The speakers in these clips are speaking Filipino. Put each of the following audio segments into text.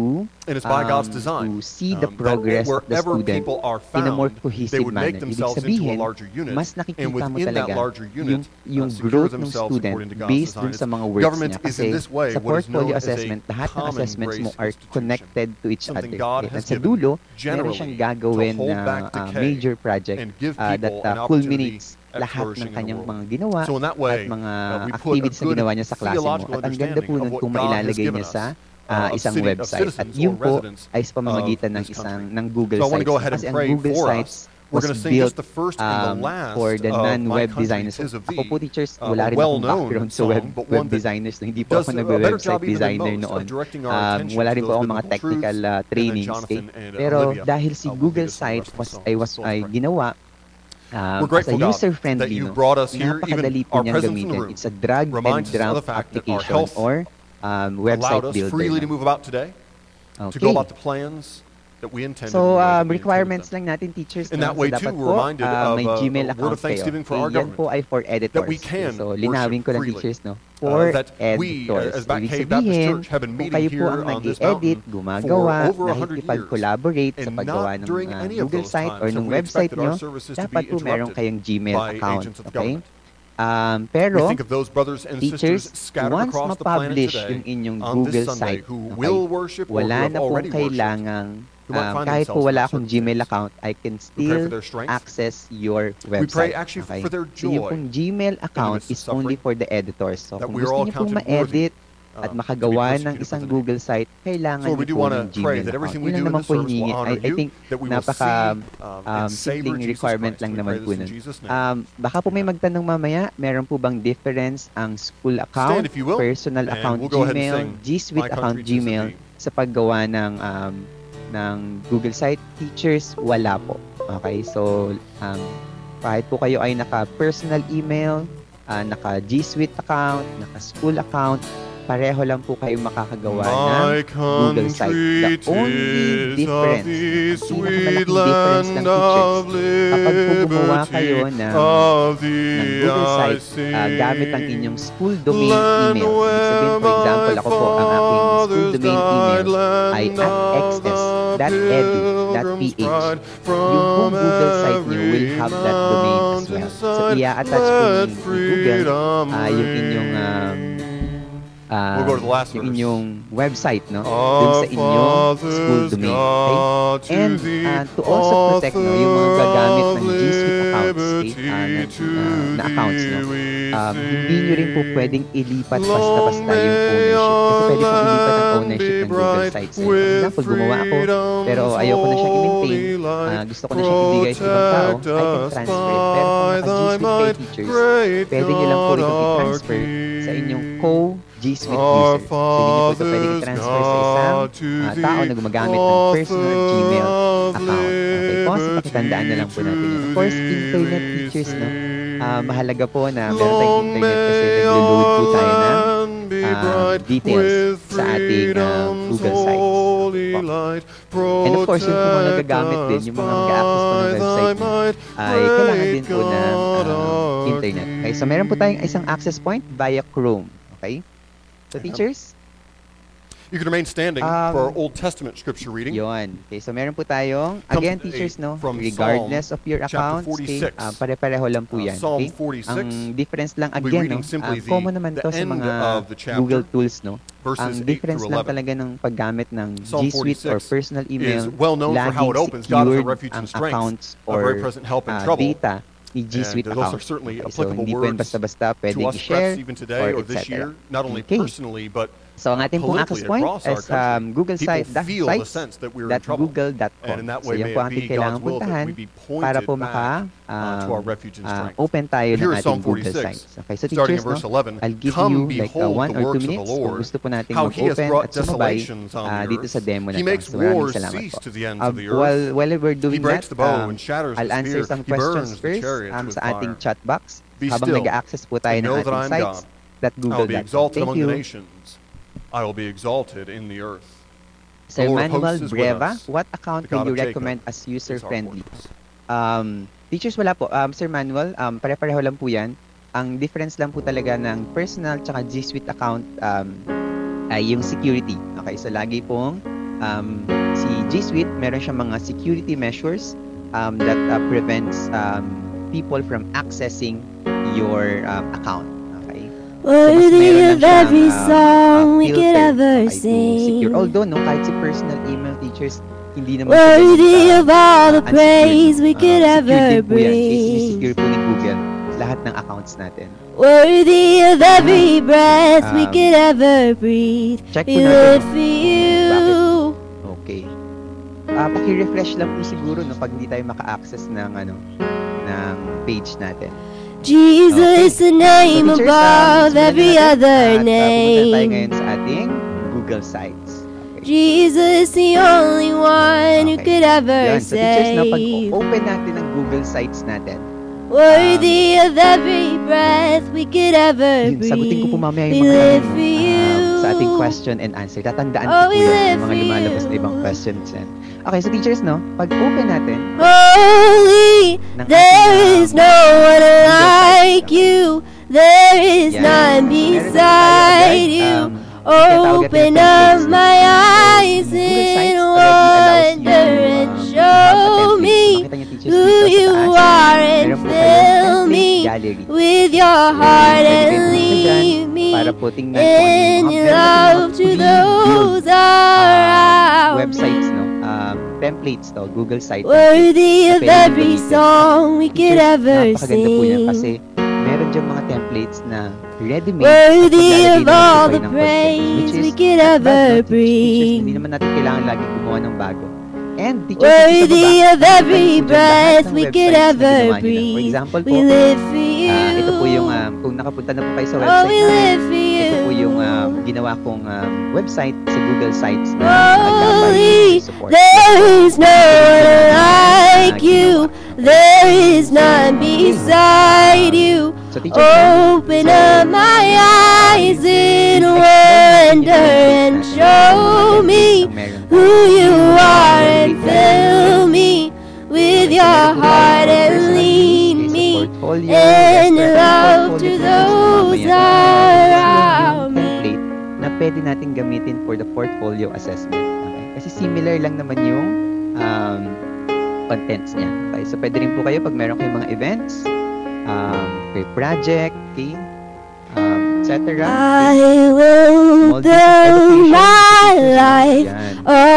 to And it's by God's design. to see the That progress of the wherever student people are in a more found, they cohesive would manner. make Ibig themselves into a sabihin, larger unit. mas And nakikita mo within that talaga larger unit, yung secure growth ng themselves student according to God's based dun design. sa mga works Government niya. is Kasi in this way sa what is known portfolio as a assessment, lahat ng common assessments mo grace are institution. connected to each Something other. God And has sa given dulo, meron generally siyang to gagawin hold na back decay major project and give that people an opportunity culminates at lahat ng flourishing in the kanyang world. mga ginawa So in that at way, mga we put a activities na good ginawa niya sa klase mo. theological At ang ganda po understanding of nun what kung God has mailalagay given niya sa us, of isang website. At citizens yun or po residents ay sa pamamagitan ng of this isang country. ng Google So I want to Sites. go ahead and Kasi ang pray Google for Sites us was going to sing built just the first and the last for the of My non-web Country designers. Tis of Ako Thee, po, teachers, a wala rin akong well-known background sa song, web, but web one that designers. No, hindi po does ako a better nag-website job even than designer most of noon. directing our attention Wala to rin po those akong mga biblical technical truths. And then trainings. Jonathan Okay? and Pero Olivia dahil si will lead Google us in the Site rest of the was, song. ay, was So let's ay pray. ginawa We're as a grateful, God, that user-friendly, you no? brought us here. Even Napakadali po our niyang presence in the gamitin. room It's a drag and reminds us of drop the fact that our application health or website allowed us builder. freely to No? move about today, to Okay. go about the plans that we intended. So, in the way that we intended requirements them. lang natin, teachers. In no? that way, so, too, dapat we're po, reminded of may Gmail a word account of thanksgiving kayo. for our Yan po government, ay for editors. that we can so, worship linawin ko lang, freely. teachers, no? For That we, editors. as Back Ibig Cave Baptist sabihin, Church, have been kung meeting kayo po here ang on this nag-i-edit, mountain gumagawa, for over 100 years, nakikipag-collaborate sa and paggawa not ng during any of Google those site times or have ng we website expected our nyo, services to dapat be po meron interrupted kayong Gmail by account. agents of the Okay? government. We Pero, think of those brothers and teachers, sisters scattered once across the planet ma-publish today yung inyong on Google this Sunday site, who okay, will worship or who wala have na pong already worshipped. kailangang, Who might find kahit po themselves in wala that akong Gmail circumstance. account, I can We pray still for their strength. access your We website. pray actually Okay? for their So yung joy pong Gmail account midst of is only suffering, for the editors. So that kung we are gusto all niyo pong counted worthy ma-edit at to be makagawa ng persecuted for isang the name. Google site, kailangan So we niyo do po want ng to pray Gmail that everything account. we Yun do lang in naman this po service will hinihingi. honor I you, think that we will napaka see and savor simpleng Jesus requirement Christ. lang We naman pray po this in nun. Jesus' name. Baka po may magtanong mamaya, meron po bang difference ang school account, Stand if you will, personal and account we'll go ahead and Gmail, sing G My Suite account Country Tis of Gmail Thee. sa paggawa ng Google site? Teachers, wala po. Okay, so kahit po kayo ay naka-personal email, naka-G Suite account, naka-school account, pareho lang po kayo makakagawa ng Google site. The only difference, ang pinakamalaking difference ng teachers, kapag po gumawa kayo ng Google site gamit ang inyong school domain email. Ibig sabihin, for example, ako po, ang aking school domain email ay @xs.edu.ph. Yung buong Google site nyo will have that domain as well. So, i-attach po ni Google yung inyong We'll go to the last yung verse. inyong website, no? Dun sa inyong school domain. Okay? And to also protect, no, yung mga gagamit ng G Suite accounts, okay? Na accounts, no? Hindi nyo rin po pwedeng ilipat basta-basta yung ownership. Kasi pwede pong ilipat ang ownership ng Google sites. For example, gumawa ako, pero ayoko na siyang i-maintain. Gusto ko na siyang ibigay sa ibang tao. I can transfer it. Pero kung naka-G Suite kayo, teachers, pwede nyo lang po itong i-transfer sa inyong G Suite user. So, hindi nyo po ito pwede i-transfer sa isang tao na gumagamit ng personal Gmail account. Okay, po, so pakitandaan na lang po natin yun. Of course, internet teachers, no? Mahalaga po na meron tayong internet kasi nag-load po tayo ng details sa ating Google sites. Po. And of course, yung po mga nagagamit din, yung mga mag-access po ng website nyo, ay kailangan din po ng internet. Okay, so meron po tayong isang access point via Chrome. Okay? So, teachers? You can remain standing for our Old Testament scripture reading. Yun. Okay, so meron po tayong, again, teachers, no? From Regardless Psalm of your account, okay, 46. pare-pareho lang po yan. Psalm Okay? 46. Ang difference lang, We'll be again, reading no? simply Common naman the to sa end mga of the chapter, Google tools, no? verses Ang 8 difference through lang 11. talaga ng paggamit ng Psalm G Suite or 46 personal email, is well known for how it opens. God is a secured refuge ang and strength, accounts a very or present help in trouble. data ni G Suite And those account. are certainly Okay, so applicable hindi po yan words basta-basta to pwedeng us, i-share perhaps even today or this etc. year, not only Okay. personally, but So, ang ating pong access politically point across our is country. Google People site, feel the sense that we're in trouble. google.com. And in that So, way, yan may po it ang be ating kailangan God's will that puntahan we be para pointed po back to our refuge and strength. open tayo ng Here is ating Psalm Google 46, sites. Okay, so starting teachers, in verse no, 11. I'll give Come, you like behold 1 the or 2 works of the minutes kung Lord, gusto po natin how He has mag-open brought at sumabay desolations on the dito earth. sa demo na He to. makes So, maraming wars salamat cease po. to the ends of the earth. While we're He doing breaks that, the bow and shatters the I'll answer spear. some He questions burns the first chariots with sa ating fire. chat box Be habang still nag-access po tayo and ng know that ating I'm sites God. I'll be .google.com. exalted Thank among you. the nations. I will be exalted in the earth. Sir The Lord of Manuel hosts is with Breva, us. what account The God will you of Jacob recommend as is our user-friendly? fortress. Teachers, wala po. Sir Manuel, pare-pareho lang po yan. Ang difference lang po talaga ng personal tsaka G Suite account ay yung security. Okay, so lagi pong si G Suite, meron siyang mga security measures that prevents people from accessing your account. Okay? Worthy of every song we could filter, ever okay, to sing. secure. Although, no, kahit si personal email teachers, hindi naman Worthy of all the unsecured. praise we could Secured ever din po yan. bring. Sinisecure po ni Google lahat ng accounts natin. Worthy of every breath we Um, could ever breathe. check po We natin, live no? for you. Okay. paki-refresh lang po siguro no pag hindi tayo maka-access ng ng page natin. Jesus, the name So, teachers, above simulan every natin other at pupunta tayo name. ngayon sa ating Google Sites. Okay. Jesus, the only one who Okay. could ever Yan. So teachers, no, pag save. open natin ang Google Sites natin, Worthy of every breath we could ever yun, sagutin ko po breathe. mamaya We yung mga live tanong for you. sa ating question and answer. Tatandaan ko Oh, po we yun, live yung mga for lumalabas na you. ibang questions yan. Okay, so teachers, no, pag open natin Holy, ng there ating, is no one like you. There is yan. none Meron na po tayo beside agad, you. tinatawag Open natin yung up templates. my eyes Google in Sites already allows you wonder and have a show template. me Makita niyo, teachers, who dito sa you taas. are and Meron po kayong fill template me gallery. with your heart Pwede and kayo pumunta dyan lead me para po tingnan kung ano in yung mga love to those around websites, me. no? Templates to, Google Site templates. Worthy na of pwede nyo every gamitin. song we could Teachers, ever napakaganda po yan kasi sing. meron dyan mga templates na ready-made. Worthy at of maglalagay all naman the po kayo ng content, praise which is we could not bad, ever no? Teachers, bring. hindi naman natin kailangan lagi gumawa ng bago. And teachers, Worthy dito sa of baba, every nakikita niyo po dyan lahat breath ng we could websites na ever ginawa nyo na. For breathe. example We po, live for you. ito po yung, kung nakapunta na po kayo sa Oh, website we namin, live for ito po yung you. ginawa kong website sa Google Sites na Holy, support. there is no one like you. There is none beside you. So teachers, Open up my eyes in wonder and show me who you are and fill me with your heart and lead me in love to those around me. template na pwede natin gamitin for the portfolio assessment. Okay? Kasi similar lang naman yung contents niya. Okay? So pwede rin po kayo pag meron kayong mga events, okay, project, okay, etc. I will Small business build education, my business life yan.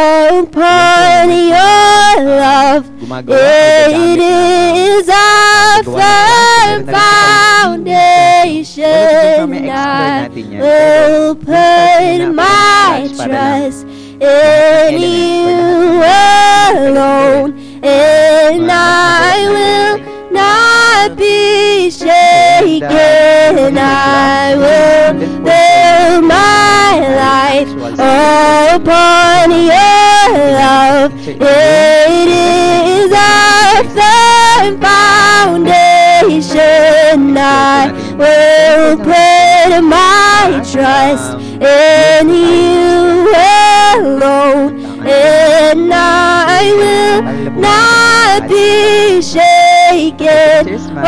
upon your love. Gumagawa, It is our firm foundation. I will put my trust in you alone, and I will not be shaken. I will build my life upon your love. It is our firm foundation. I will put my trust in you alone, and I will not be shaken.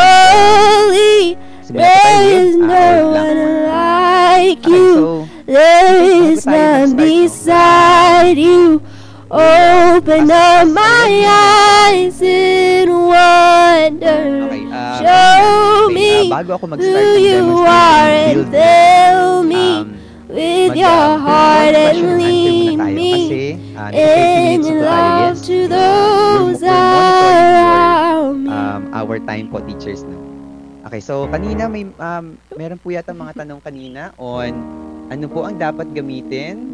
Holy, there is no one like you. There is none beside you. Open up my eyes in wonder. Show me bago ako who mag-start ng you are and demonstration, fill me with your heart and question and answer lead muna tayo me kasi in nasa 30 minutes na po tayo. love Yes. to those We're monitoring around me. our time po, teachers, no? Okay, so kanina may meron po yata mga tanong kanina on ano po ang dapat gamitin.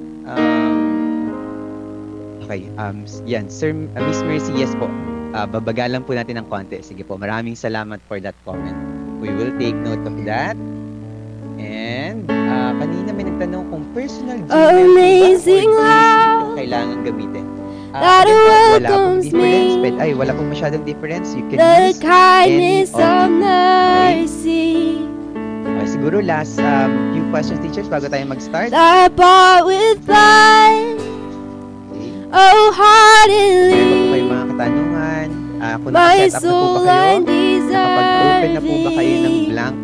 Okay, yan, Sir Miss Mercy, yes po. Babagalan po natin ng konti. Sige po, maraming salamat for that comment. We will take note of that. And kanina may nagtanong kung personal Gmail Amazing po ba or love yung kailangan gamitin. that Again po, wala pong welcomes difference. me. Wala pong masyadong difference. You can The use kindness any of of mercy siguro last few questions, teachers, bago tayo mag-start. that bought with blood. Okay. Oh, Meron pa po kayong heartily, mga katanungan. Kung my nakaset up na po soul ba kayo? Nakapag-open na po ba kayo ng undeserving. blank?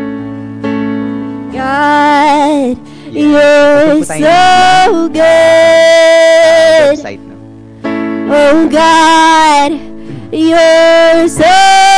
God, Yes. you're Open po tayo ng so blank, good. website, no? Oh God, you're so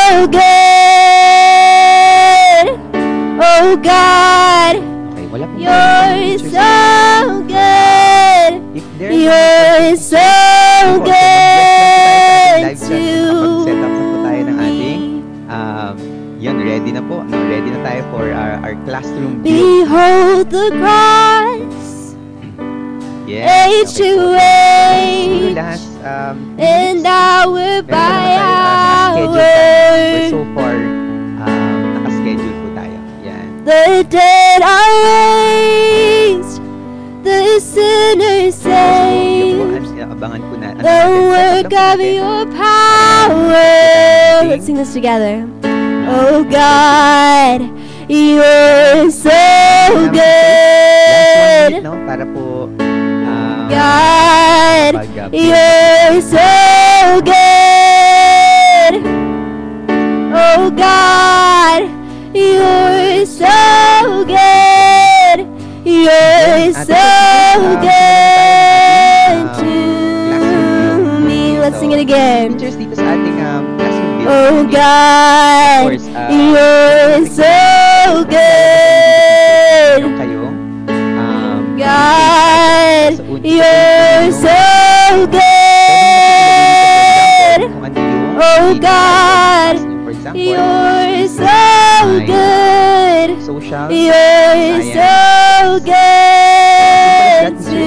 good. Oh God, Okay, wala pong you're teachers. so good. If there are You're questions, so sige po, good so mag-bless lang po tayo sa ating live chat. Kapag set up to na po tayo ng me. ating yun, ready na po. No? Ready na tayo for our classroom view. Behold the cross, Yes. Okay po. H2H. Siguro last and hour by We're hour. so far, nakaschedule po tayo. Yan. The dead are raised, the sinners saved. Abangan po na. The work of your power. Let's sing this together. Oh God, you're so good. Last 1 minute, no? Para po, God, you're so good. Oh God, you're so good. You're so good to me. Let's sing it again. Teachers dito sa ating classroom video. Oh God, Of course, you're so good. meron kayong God, you're so good. kung ano yung Oh God, for example, you're so good. social, You're science, so good to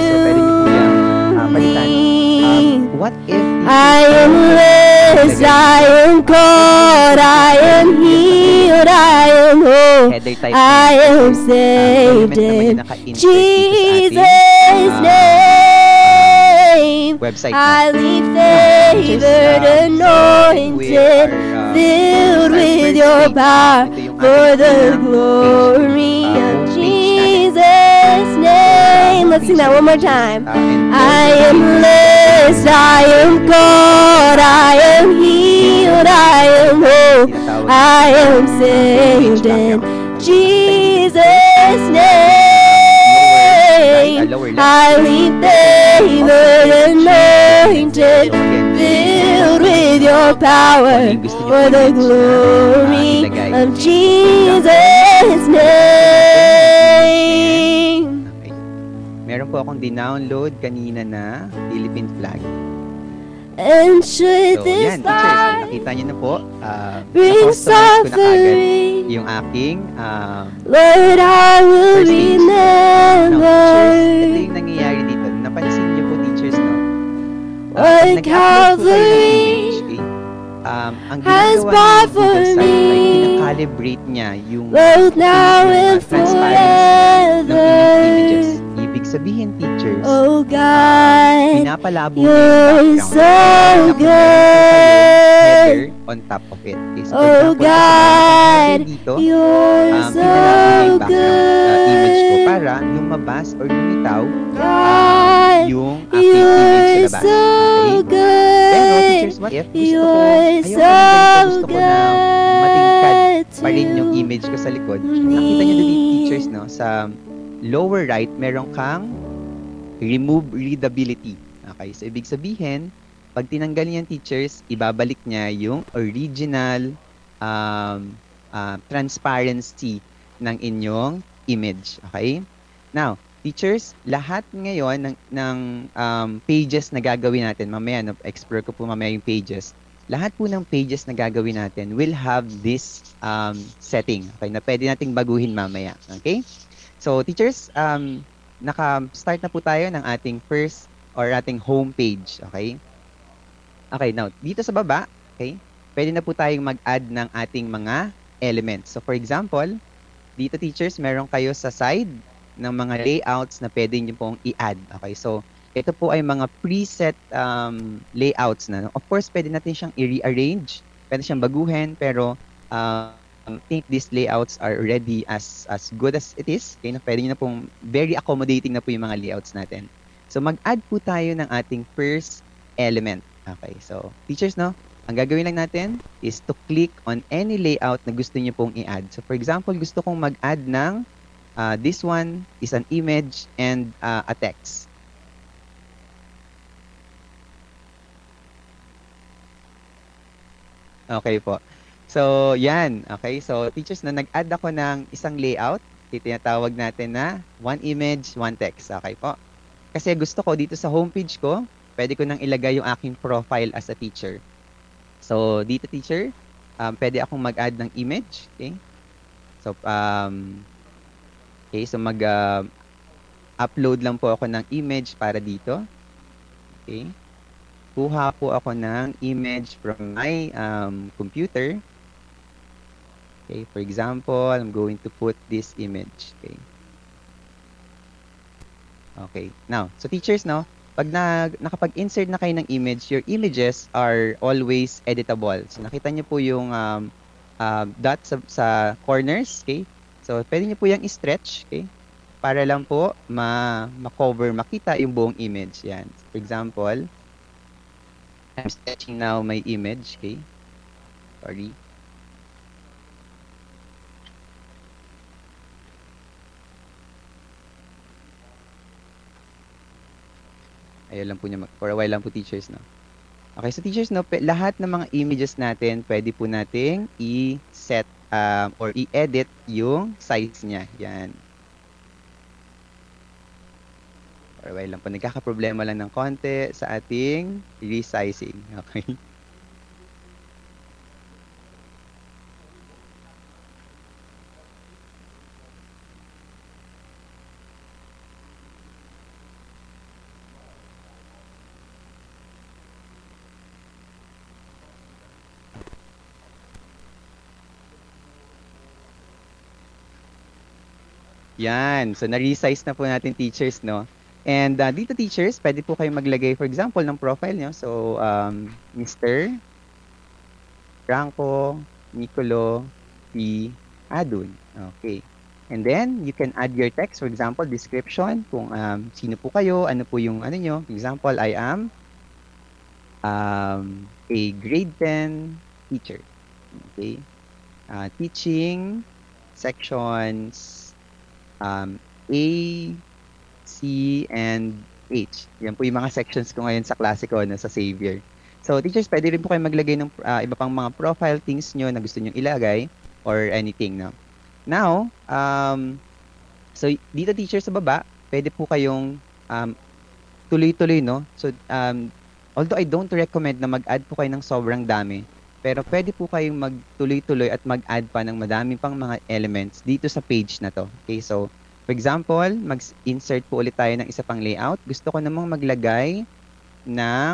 me. what if I am blessed, I am called, I am healed, I am whole, I am saved in Jesus' name. website Highly favored, anointed, filled with your power for the glory of Jesus' name. Let's sing that one more time. I am blessed, I am called, I am healed, I am whole, I am saved in Jesus' name. Highly favored, anointed, filled with your power for the glory of Jesus' name. Okay. Meron po akong dinownload kanina na Philippine flag. And should So, this yan, teachers, life nakita nyo na po. bring Na-customize ko na agad suffering, yung aking Lord, I will first page. Now, teachers, ito remember yung nangyayari dito. Napansin nyo po, teachers, no? what Pag nag-upload po kayo ng Calvary image, okay? Ang has ginagawa bought ng for Google site ay me, pinakalibrate niya yung both now and transparency ng inyong images. forever. Ibig sabihin, teachers, Oh God, pinapalabo niya you're yung so background. good. Header on top of it. Okay, so Oh for example, God, kapag dito, you're so pinalabo niya yung background image ko good. para lumabas or lumitaw God, yung aking image you're sa labas. so Okay? Pero teachers, good. what if gusto ko, You're ayaw ko so ng ganito, gusto ko na matingkad good pa rin yung to image ko sa likod. me. Nakita nyo dito, teachers, no? Sa lower right, meron kang remove readability. Okay, so ibig sabihin, pag tinanggal niyan, teachers, ibabalik niya yung original transparency ng inyong image. Okay? Now, teachers, lahat ngayon ng pages na gagawin natin, mamaya, explore ko po mamaya yung pages, lahat po ng pages na gagawin natin will have this setting, okay, na pwede nating baguhin mamaya. Okay? So, teachers, naka-start na po tayo ng ating first or ating home page. Okay? Okay, now, dito sa baba, okay, pwede na po tayong mag-add ng ating mga elements. So, for example, dito, teachers, meron kayo sa side ng mga layouts na pwede nyo pong i-add. Okay, so, ito po ay mga preset layouts na. Of course, pwede natin siyang i-rearrange, pwede siyang baguhin, pero I think these layouts are already as good as it is. Okay, na pwede nyo na pong very accommodating na po yung mga layouts natin. So, mag-add po tayo ng ating first element. Okay, so, teachers, no? Ang gagawin lang natin is to click on any layout na gusto nyo pong i-add. So, for example, gusto kong mag-add ng this one is an image and a text. Okay po. So, yan. Okay, so, teachers, na nag-add ako ng isang layout, tinatawag natin na one image, one text. Okay po. Kasi gusto ko dito sa homepage ko, pwede ko nang ilagay yung aking profile as a teacher. So, dito, teacher, pwede akong mag-add ng image. Okay. So, mag-upload lang po ako ng image para dito. Okay. kuha po ako ng image from my computer. Okay, for example, I'm going to put this image. Okay. Okay. Now, so teachers, no, pag nakapag-insert na kayo ng image, your images are always editable. So nakita niyo po yung dot sa corners, okay? So pwede niyo po yung i-stretch, okay? Para lang po ma-cover, makita yung buong image. Yan. So, for example, I'm stretching now my image, okay? Sorry. Ayaw lang po niya, for a while lang po teachers, no? Okay, so teachers, no, lahat ng mga images natin, pwede po nating i-set or i-edit yung size niya. Yan. For a while lang po, nagkakaproblema lang ng konti sa ating resizing. Okay. Yan. So, na-resize na po natin teachers, no? And dito teachers, pwede po kayo maglagay, for example, ng profile nyo. So, Mr. Franco Nicolo P. Adun. Okay. And then, you can add your text, for example, description, kung sino po kayo, ano po yung ano nyo. For example, I am a grade 10 teacher. Okay. Teaching sections A, C, and H. Yan po yung mga sections ko ngayon sa klase ko na sa Xavier. So, teachers, pwede rin po kayo maglagay ng iba pang mga profile things nyo na gusto nyo ilagay or anything. No? Now, so dito teachers sa baba, pwede po kayong tuloy-tuloy, no? So, although I don't recommend na mag-add po kayo ng sobrang dami, pero pwede po kayong magtuloy-tuloy at mag-add pa ng madami pang mga elements dito sa page na to. Okay, so for example, mag-insert po ulit tayo ng isa pang layout. Gusto ko namang maglagay ng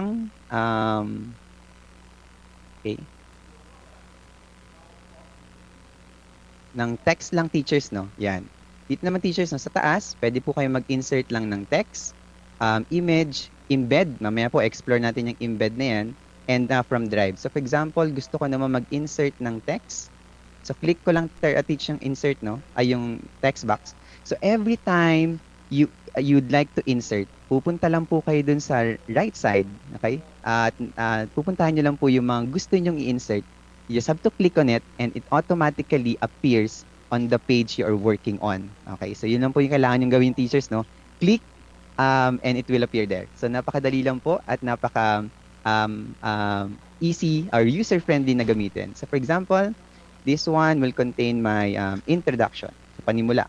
ng text lang teachers, no? Yan. Dito naman teachers, no, sa taas, pwede po kayong mag-insert lang ng text, image, embed. Mamaya po explore natin yung embed na yan. And from Drive. So, for example, gusto ko naman mag-insert ng text. So, click ko lang teach yung insert, no? Ay, yung text box. So, every time you'd like to insert, pupunta lang po kayo dun sa right side, okay? At pupuntahan nyo lang po yung mga gusto nyong i-insert. You just have to click on it and it automatically appears on the page you are working on. Okay? So, yun lang po yung kailangan yung gawin teachers, no? Click and it will appear there. So, napakadali lang po at easy or user-friendly na gamitin. So, for example, this one will contain my introduction. So, panimula.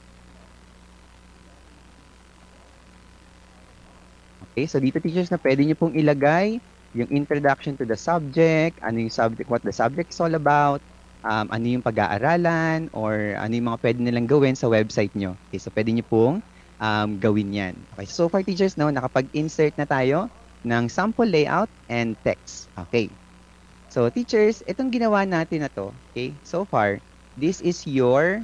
Okay, so dito teachers na pwede nyo pong ilagay yung introduction to the subject, ano yung subject, what the subject is all about, ano yung pag-aaralan, or ano yung mga pwede nilang gawin sa website nyo. Okay, so pwede nyo pong gawin yan. Okay, so far teachers, no, nakapag-insert na tayo ng sample layout and text. Okay. So, teachers, itong ginawa natin na to, okay, so far, this is your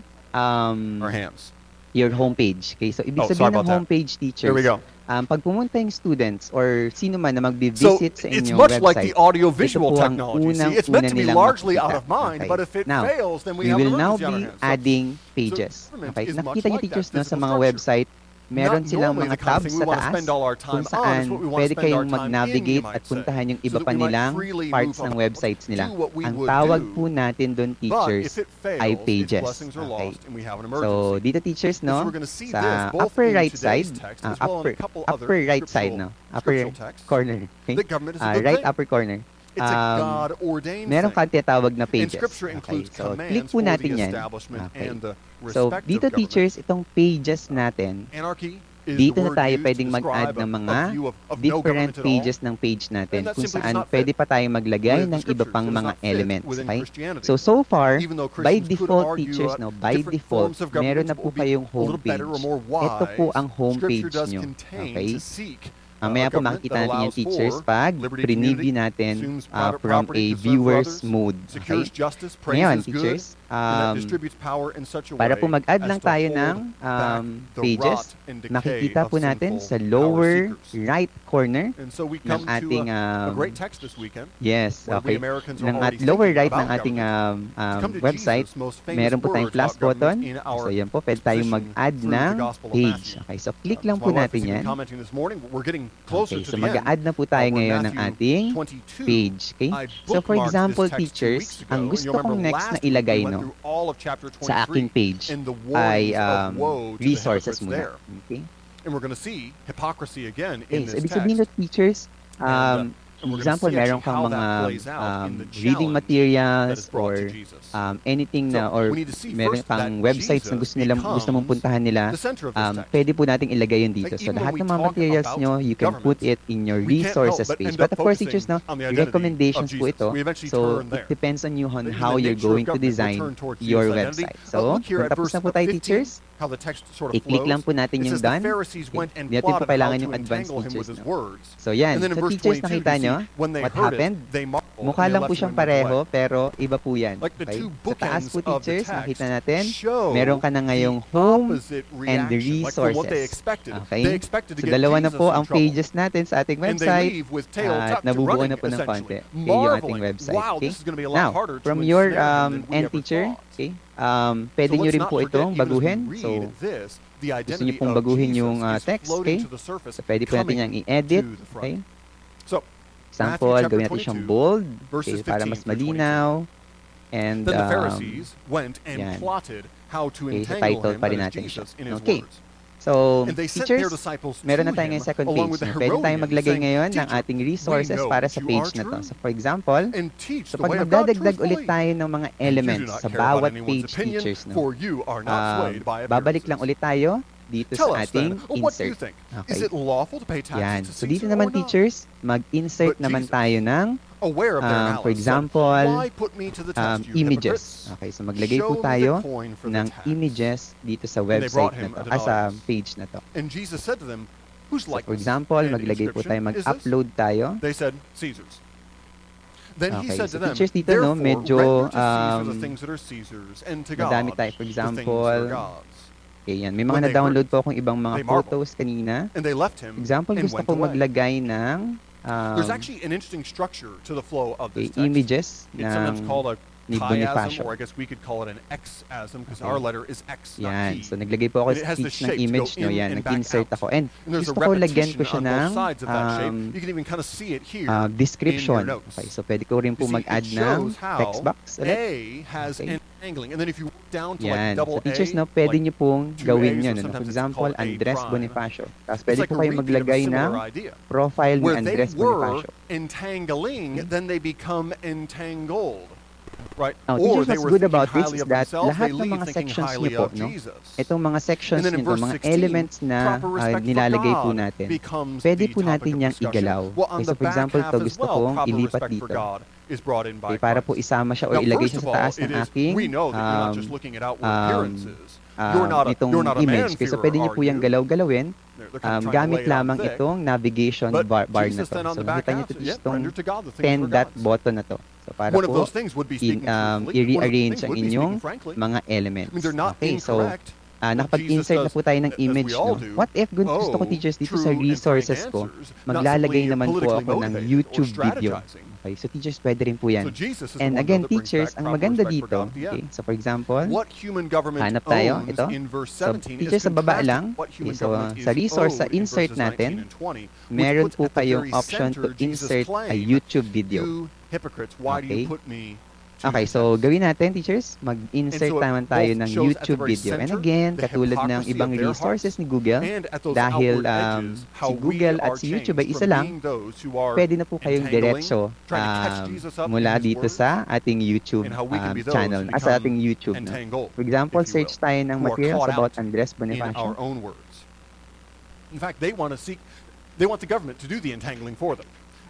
your homepage. Okay, so ibig sabihin ng homepage, teachers, here we go. Pag pumunta yung students or sino man na magbi-visit sa inyong it's much website, like the audio-visual technology. See, it's meant to be largely out of mind, okay. But if it now, fails, then we will have now be adding pages. Okay, nakikita niyo teachers, no, sa mga website, meron silang mga tabs sa taas kung saan pwede kayong mag-navigate at puntahan yung iba pa nilang parts ng websites nila. Ang tawag po natin doon, teachers, ay pages. Okay. So, dito teachers, no, sa upper right side, upper right side, no, upper corner, okay? Right upper corner, meron kang tinatawag na pages. Okay. So, click po natin yan. Okay. So, dito teachers, itong pages natin, dito na tayo pwedeng mag-add ng mga different pages ng page natin kung saan pwede pa tayo maglagay ng iba pang mga elements. Okay? So far, by default teachers, no, by default, meron na po kayong homepage. Ito po ang homepage nyo. Okay? Mamaya po makikita natin yung teachers pag preview natin from a viewer's mode. Okay? Ngayon, teachers, para po mag-add lang tayo ng pages, makikita po natin sa lower right corner ng ating lower right ng ating website, meron po tayong plus button. So yan po, pwede tayong mag-add ng page. Okay, so click lang po natin yan. Okay, so mag-add na po tayo ngayon ng ating page. Okay? So for example, teachers, ang gusto kong next na ilagay sa aking page ay resources muna. Okay? And we're going to see hypocrisy again in this so ibig text. sabihin ng teachers, for example, meron kang mga reading materials or anything na, or meron kang websites na gusto mong puntahan nila, pwede po nating ilagay yun dito. So lahat ng mga materials nyo, you can put it in your resources page. But of course, teachers, recommendations po ito. So it depends on you on how you're going to design your website. So, kung tapos na po tayo, teachers, i-click lang po natin yung done. Hindi natin po kailangan yung advanced teachers. So yan. So teachers, nakita nyo what happened? Mukha lang po siyang pareho, pero iba po yan. Okay? Sa taas po, teachers, nakita natin, meron ka na ngayong home and the resources. Okay? So dalawa na po ang pages natin sa ating website at nabubuo na po ng konti. Okay, yung ating website. Okay? Now, from your end, teacher, okay, pwede nyo rin po itong baguhin. So, gusto nyo pong baguhin yung text, okay? So, pwede po natin yung i-edit, okay? Example, gawin natin siyang bold, okay, para mas malinaw. And, okay, so title pa rin natin siya. Okay. So, teachers, meron na tayo ngayong second page. Pwede tayong maglagay ngayon ng ating resources para sa page na to. So, for example, so pag magdadagdag ulit tayo ng mga elements sa bawat page, teachers, babalik lang ulit tayo dito sa ating insert. Okay. Yan. So, dito naman, teachers, mag-insert naman tayo ng for example, images. Okay, so maglagay po tayo ng images dito sa website na to, sa page na to. So, for example, maglagay po tayo, mag-upload tayo. Okay, so teachers dito, medyo madami tayo. For example, okay, yan. May mga na-download po akong ibang mga photos kanina. Example, gusto ko maglagay ng there's actually an interesting structure to the flow of this text. Images it's sometimes called a chiasm, or I guess we could call it an X-asm because our letter is X, not T. So naglagay po ako sa speech ng image, no? Yan, nag-insert ako. And gusto ko lagyan ko siya ng you can even kind of see it here description. Okay, so pwede ko rin po mag-add ng text box ulit. A has an angling, and then if you walk down to like yan. double So teachers, no, pwede nyo pong gawin yun. For example, Andres Bonifacio. Tapos pwede po kayo maglagay ng profile ni Andres Bonifacio. Entangling, then they become entangled. Right. Now, teachers, what's good about this is that lahat ng mga sections niyo po, no, itong mga sections nito, mga elements na nilalagay po natin, pwede po natin niyang igalaw. Okay, so for example, to gusto kong ilipat dito. Okay, para po isama siya o ilagay siya sa taas ng aking itong image. Okay, so pwede niyo po yung galaw-galawin. Gamit lamang itong navigation bar na to. So nakita niyo itong 10-dot button na to. So para po i-rearrange ang inyong mga elements. Okay, so nakapag-insert na po tayo ng image, no? What if gusto ko, teachers, dito sa resources ko, maglalagay naman po ako ng YouTube video. Okay, so teachers, pwede rin po yan. And again, teachers, ang maganda dito, okay, so for example, hanap tayo, ito. So teachers, sa baba lang, okay, so sa resource, sa insert natin, meron po kayong option to insert a YouTube video. Okay. Okay, so gawin natin, teachers, mag-insert naman tayo ng YouTube video. And again, katulad ng ibang resources ni Google, dahil si Google at si YouTube ay isa lang, pwede na po kayong diretso mula dito sa ating YouTube channel, sa ating YouTube. No? For example, search tayo ng materials about Andres Bonifacio. In fact, they want the government to do the entangling for them.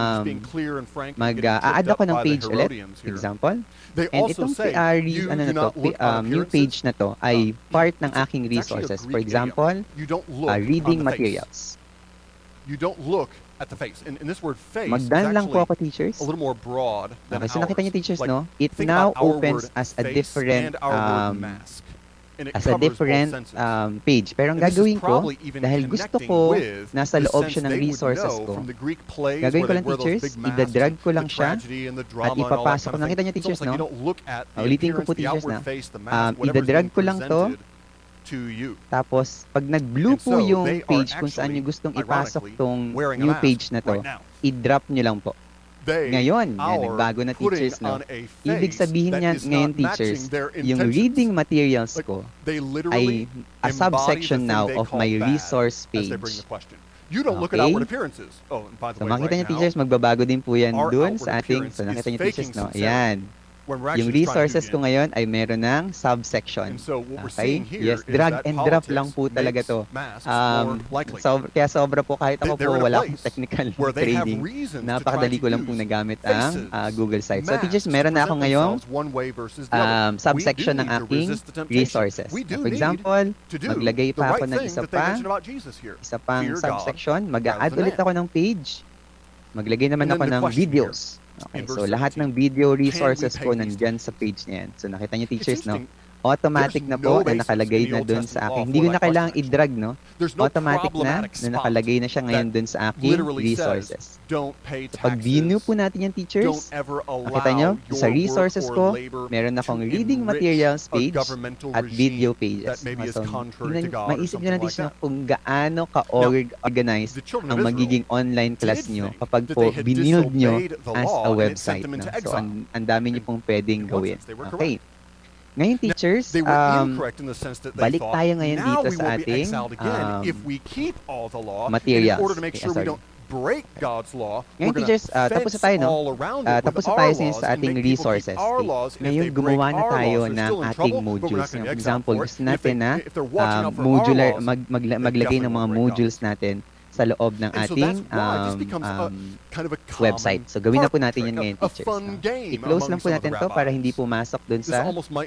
mag-add ako ng page ulit, example. And itong new page na to ay part ng aking resources. For example, reading materials. You don't look at the face. And this word face Magdan lang po ako, teachers. a little more broad than Okay, so nakita niyo, teachers, like, no? It think now about our opens word as a face different and our word mask. as a different page. Pero ang gagawin ko, dahil gusto ko nasa loob siya ng resources ko, gagawin ko lang, teachers, idadrag ko lang siya at ipapasok ko. Nakita niyo, teachers, no? Ulitin ko po, teachers, na idadrag ko lang to. Tapos, pag nag-blue po yung page kung saan nyo gustong ipasok tong new page na to, i-drop nyo lang po. Ngayon, yan, nagbago na, teachers, no? Ibig sabihin niyan ngayon, teachers, yung reading materials ko ay a subsection now of my resource page. Okay? So, makita niyo, teachers, magbabago din po yan dun sa ating, so nakita niyo, teachers, no? Ayan. Yung resources ko ngayon ay meron ng subsection. Okay? Yes, drag and drop lang po talaga to. Kaya sobra po, kahit ako po wala akong technical training, napakadali ko lang po nagamit ang Google Sites. So teachers, meron na ako ngayong subsection ng aking resources. For example, maglagay pa ako ng isa pang subsection, mag-a-add ulit ako ng page, maglagay naman ako ng videos. Okay, so lahat ng video resources ko nandyan sa page niyan. So nakita niyo, teachers, no? Automatic na po na nakalagay na dun sa akin. Hindi ko na kailangang i-drag, no? Automatic na nakalagay na siya ngayon dun sa aking resources. So pag view po natin yan, teachers, nakita niyo, sa resources ko, meron akong reading materials page at video pages. So, maisip nyo na, teachers, kung gaano ka-organized ang magiging online class nyo kapag po binuild nyo as a website. No? So, ang dami nyo pong pwedeng gawin. Okay. Ngayon, teachers, balik tayo ngayon dito sa ating materials. Ngayon, teachers, tapos na tayo, no? Tapos na tayo sa ating resources. Ngayon, gumawa na tayo ng ating modules. For example, gusto natin na modular, maglagay ng mga modules natin sa loob ng ating website. So, gawin na po natin yan ngayon, teachers. I-close lang po natin to para hindi pumasok dun sa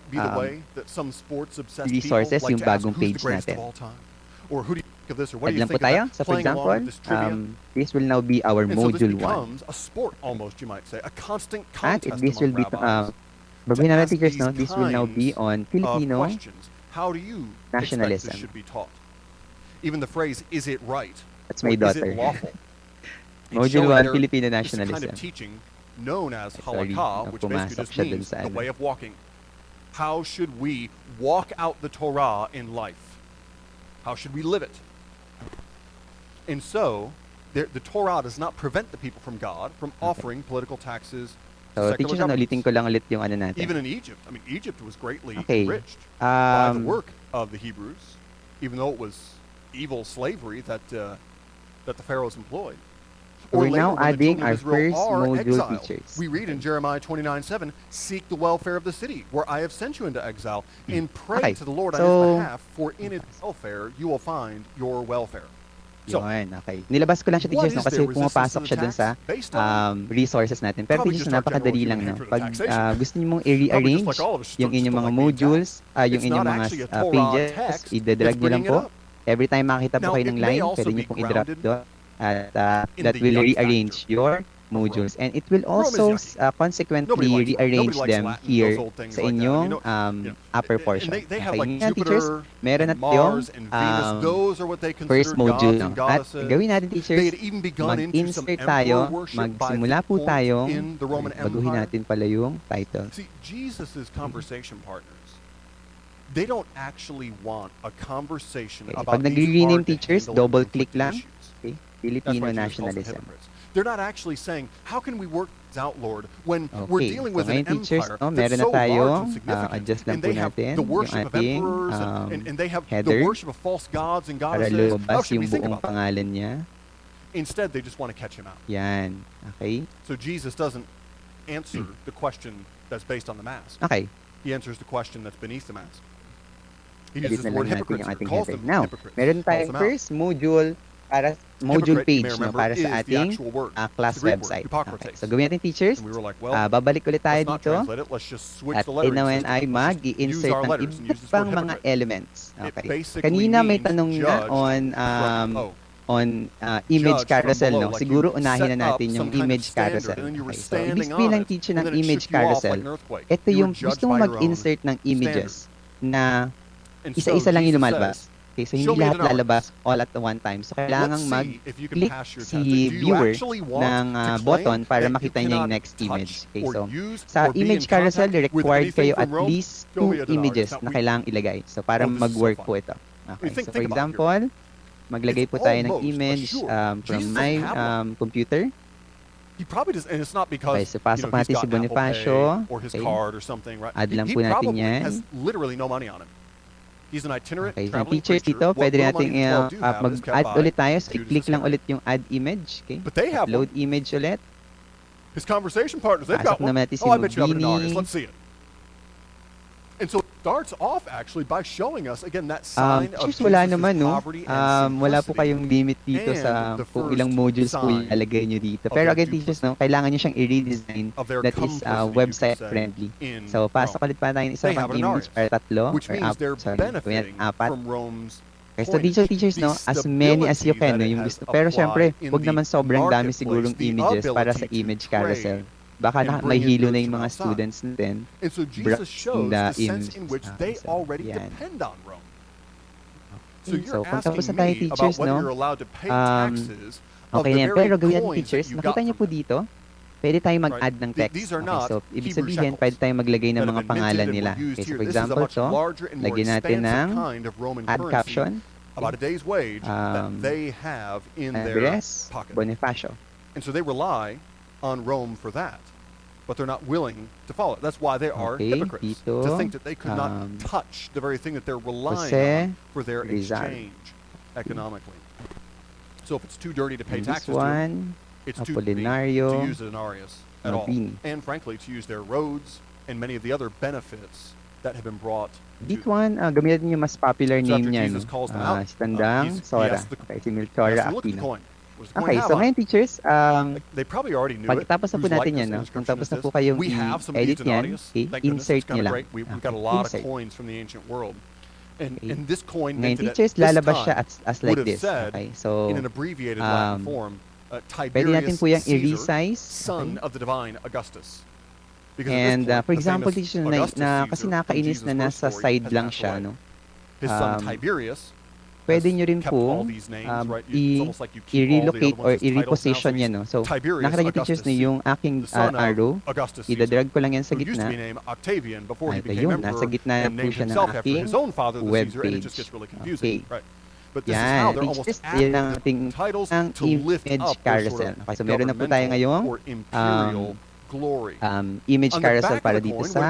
resources, yung bagong page natin. Add lang po tayo. So, for example, this will now be our module 1. At this will be, babahin natin, teachers, no? This will now be on Filipino nationalism. Even the phrase, is it right? That's my daughter. Module 1, Filipino nationalism. Known as halakha, which basically just means the way of walking. How should we walk out the Torah in life? How should we live it? And so, the Torah does not prevent the people from God from offering political taxes. So, teachers, ulitin ko lang ulit yung ano natin. Even in Egypt. I mean, Egypt was greatly enriched by the work of the Hebrews, even though it was evil slavery that the pharaohs employed. We're now adding our first module, teachers. We read in Jeremiah 29:7, "Seek the welfare of the city where I have sent you into exile, and pray to the Lord on His behalf, for in its welfare you will find your welfare." So, okay. Nilabas ko lang siya, teachers, no, kasi pumapasok siya dun sa resources natin. Pero, teachers, napakadali lang, no? Pag gusto niyo mong i-rearrange yung inyong mga modules, yung inyong mga pages, i-drag niyo lang po. Every time makakita po kayo ng line, pwede niyo pong i-drop doon. At that will rearrange your modules. And it will also consequently rearrange them here sa inyong upper portion. Okay, ngayon, teachers, meron na tayong first module. No? At gawin natin, teachers, mag-insert tayo, magsimula po tayo, baguhin natin pala yung title. See, Jesus' conversation partners, they don't actually want a conversation about pag nag-rename, teachers, double-click lang. Okay, Filipino nationalism. They're not actually saying, how can we work this out, Lord, when we're dealing with an empire meron that's so na tayong, large and significant, adjust lang and po they have natin the worship yung of ating emperors, and they have header, the worship of false gods and para goddesses. How lumabas should yung we think buong about that? pangalan niya. Instead, they just want to catch him out. Yan. Okay? So Jesus doesn't answer the question that's based on the mask. Okay. He answers the question that's beneath the mask. He Edit uses na the word lang natin hypocrites yung here, ating calls header. them Now, hypocrites, meron calls tayong them out. first module Hypocrite, page, you may no, remember, para is sa the ating actual word. class It's the Greek word, website. hypocrites. Okay. So, gawin natin, teachers. And we were like, well, Babalik ulit tayo let's not dito. translate it. Let's just switch At the lettering naman system. ay Let's just use mag-i-insert our ng letters and use this ibang word mga hypocrite. elements. It Okay. basically Kanina may means tanong na judged on image Judged from carousel, below, no? like Siguro you unahin set na natin up yung some kind of image standard, carousel. and then you were Okay. So, ibig standing sabihin on lang, it, teacher, and ng then it image shook you off like carousel, an earthquake. ito You were yung judged gusto mo by your own mag-insert ng images na isa-isa lang yung lumalabas. Okay, so hindi lahat lalabas all at one time. So, kailangang mag-click si viewer ng button para makita niya yung next image. Okay, so, sa image carousel, required kayo at least 2 images na kailangang ilagay. So, para mag-work po ito. Okay, so for example, maglagay po tayo ng image from my computer. He probably does, and it's not because okay, so pasok natin si Bonifacio. Or his card or something, right? Add lang po natin yan. He has literally no money on him. He's an itinerant okay, traveling features preacher. Dito, pwede natin mag-add ulit tayo. So, i-click lang ulit yung add image. Okay? But they have Upload image ulit. His conversation partners, they've got one. Si I bet you have an artist. Let's see it. And so it starts off actually by showing us again that sign of wala naman, poverty and wala po kayong limit dito sa kung ilang modules po ilalagay nyo dito. Pero again, teachers, kailangan nyo siyang i-redesign that is website friendly. So, pasok ulit pa tayo ng isang image para 3 or 4. Okay, so teachers, as many as you can, yung gusto. Pero syempre, wag naman sobrang dami sigurong images para sa image carousel. Baka may hilo na yung mga students natin. And so Jesus shows the sense in which they already depend on Rome. So you're asking me about whether you're allowed to pay taxes of the very pero gawin coins teachers, that you got nakita niyo po dito, pwede tayong mag-add ng text. Okay, so, ibig sabihin, pwede tayong maglagay ng mga pangalan nila. Okay, so for example, lagyan natin ng add caption. About a day's wage that they have in their pocket. Bonifacio. And so they rely on Rome for that, but they're not willing to follow it. That's why they are hypocrites, to think that they could not touch the very thing that they're relying on for their exchange economically. So if it's too dirty to pay taxes to, it's too dirty to use a denarius at all. And frankly, to use their roads and many of the other benefits that have been brought to them. Gamitin yung mas popular name niya, si Tandang Sora. Okay, si Milchora Aquino. Okay, so ngayon teachers, pagkatapos na po natin yan, kung tapos na po kayong i-edit yan, insert nyo lang. Ngayon teachers, lalabas siya as like this. Okay, so pwede natin po yung i-resize. And for example, teachers, kasi nakainis na nasa side lang siya, no? Pwede nyo rin po i-relocate or i-reposition yan. No? So, nakita nyo teachers na yung aking arrow, i-drag ko lang yan sa gitna. Ito yun, nasa gitna po siya ng aking web page. Okay. Yan, teachers, yan ang ating image carousel. Okay, so meron na po tayo ngayong image carousel para dito sa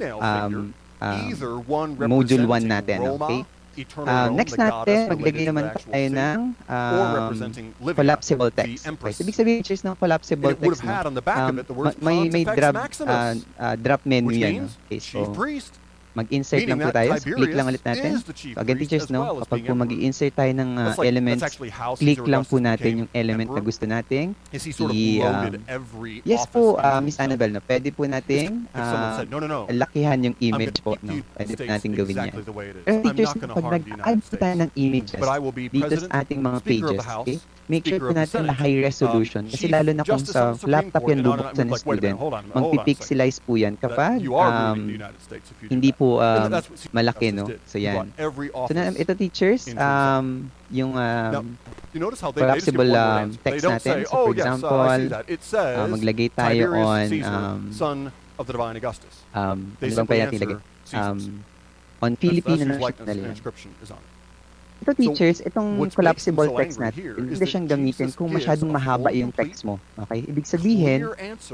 module 1 natin. Okay? Next natin, maglagay naman tayo ng collapsible text. Okay, so ibig sabihin ng collapsible text, may drop menu yan. Okay, so mag-insert lang po tayo. So, click lang ulit natin. So, again, teachers, kapag po mag-i-insert tayo ng elements, click lang po natin yung element na gusto nating yes po, Miss Annabelle, pwede po nating lakihan yung image po. Pwede po natin gawin yan. Pero teachers, pag nag-add po tayo ng images dito sa ating mga pages, okay, make sure po natin na high resolution. Kasi lalo na kung sa laptop yan bubuksan ng student, magpipixelize po yan kapag hindi po malaki, no? So yan. So ito teachers, yung collapsible text natin. So for example, maglagay tayo on ano bang pwede natin ilagay? On Filipino national. Ito teachers, itong collapsible text natin, hindi siyang gamitin kung masyadong mahaba yung text mo. Okay? Ibig sabihin,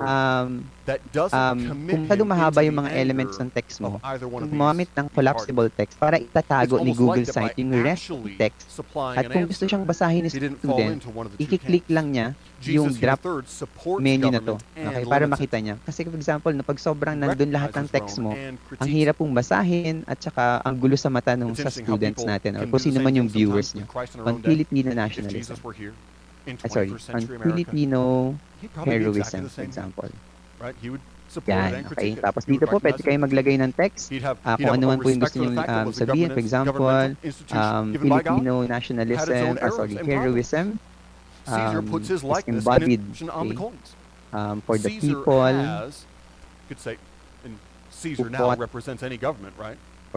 kung masyadong mahaba yung mga elements ng text mo, gumamit ng collapsible text para itatago ni Google Site yung rest ng text. At kung gusto siyang basahin ni student, i-click lang niya yung drop menu na to. Okay? Para makita niya. Kasi for example, pag sobrang nandun lahat ng text mo, ang hirap pong basahin at saka ang gulo sa mata nung sa students natin or kung sino man yung viewers niyo. On Filipino nationalism. On Filipino heroism, for example. Yan, okay. Tapos dito po, pwede kayo maglagay ng text. Kung ano man po yung gusto nyo sabihin. For example, Filipino nationalism, heroism, is embodied for the people. Caesar now represents any government, right?